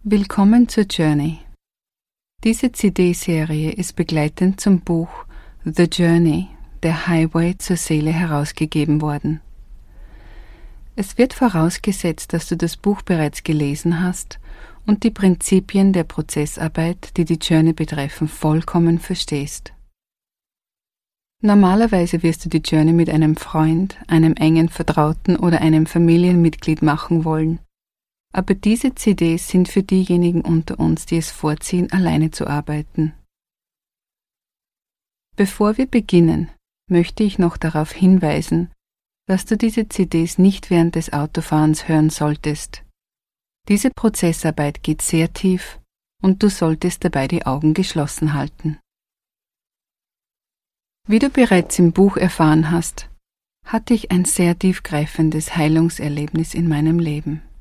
Willkommen zur Journey. Diese CD-Serie ist begleitend zum Buch The Journey, der Highway zur Seele herausgegeben worden. Es wird vorausgesetzt, dass du das Buch bereits gelesen hast und die Prinzipien der Prozessarbeit, die die Journey betreffen, vollkommen verstehst. Normalerweise wirst du die Journey mit einem Freund, einem engen Vertrauten oder einem Familienmitglied machen wollen. Aber diese CDs sind für diejenigen unter uns, die es vorziehen, alleine zu arbeiten. Bevor wir beginnen, möchte ich noch darauf hinweisen, dass du diese CDs nicht während des Autofahrens hören solltest. Diese Prozessarbeit geht sehr tief und du solltest dabei die Augen geschlossen halten. Wie du bereits im Buch erfahren hast, hatte ich ein sehr tiefgreifendes Heilungserlebnis in meinem Leben.